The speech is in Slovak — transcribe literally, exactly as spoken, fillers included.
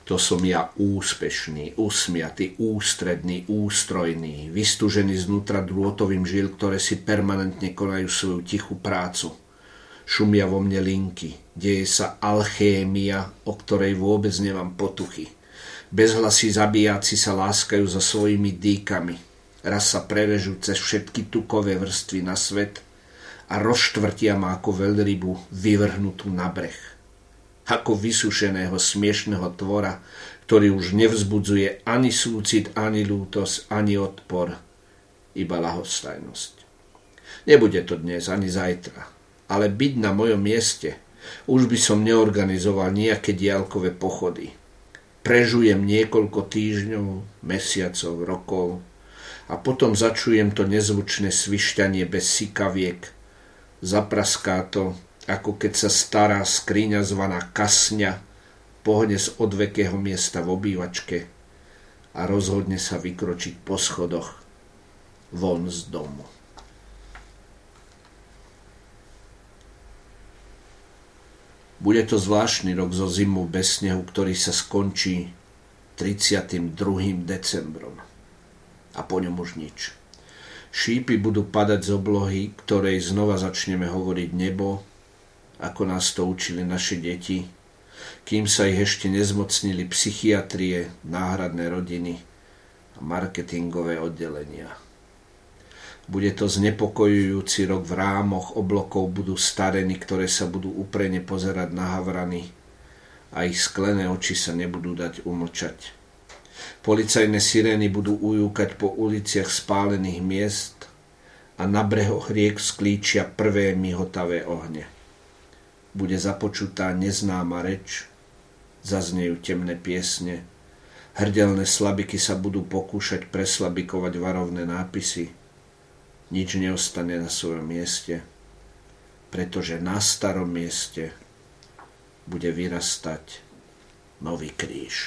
To som ja úspešný, usmiatý, ústredný, ústrojný, vystúžený znútra drôtovým žil, ktoré si permanentne konajú svoju tichú prácu. Šumia vo mne linky, deje sa alchémia, o ktorej vôbec nemám potuchy. Bezhlasí zabíjaci sa láskajú so svojimi dýkami. Raz sa prerežú cez všetky tukové vrstvy na svet a rozštvrtia ma ako veľrybu vyvrhnutú na breh. Ako vysušeného smiešného tvora, ktorý už nevzbudzuje ani súcit, ani lútosť, ani odpor, iba ľahostajnosť. Nebude to dnes ani zajtra, ale byť na mojom mieste, už by som neorganizoval nejaké diaľkové pochody. Prežujem niekoľko týždňov, mesiacov, rokov a potom začujem to nezvučné svišťanie bez sykaviek. Zapraská to, ako keď sa stará skriňa zvaná kasňa pohne z odvekého miesta v obývačke a rozhodne sa vykročiť po schodoch von z domu. Bude to zvláštny rok zo zimou bez snehu, ktorý sa skončí tridsiatym druhým decembrom. A po ňom už nič. Šípy budú padať z oblohy, ktorej znova začneme hovoriť nebo, ako nás to učili naše deti, kým sa ich ešte nezmocnili psychiatrie, náhradné rodiny a marketingové oddelenia. Bude to znepokojujúci rok, v rámoch oblokov budú stareny, ktoré sa budú úprene pozerať na havrany a ich sklené oči sa nebudú dať umlčať. Policajné sirény budú ujúkať po uliciach spálených miest a na brehoch riek sklíčia prvé mihotavé ohne. Bude započutá neznáma reč, zaznejú temné piesne, hrdelné slabiky sa budú pokúšať preslabikovať varovné nápisy. Nič neostane na svojom mieste, pretože na starom mieste bude vyrastať nový kríž.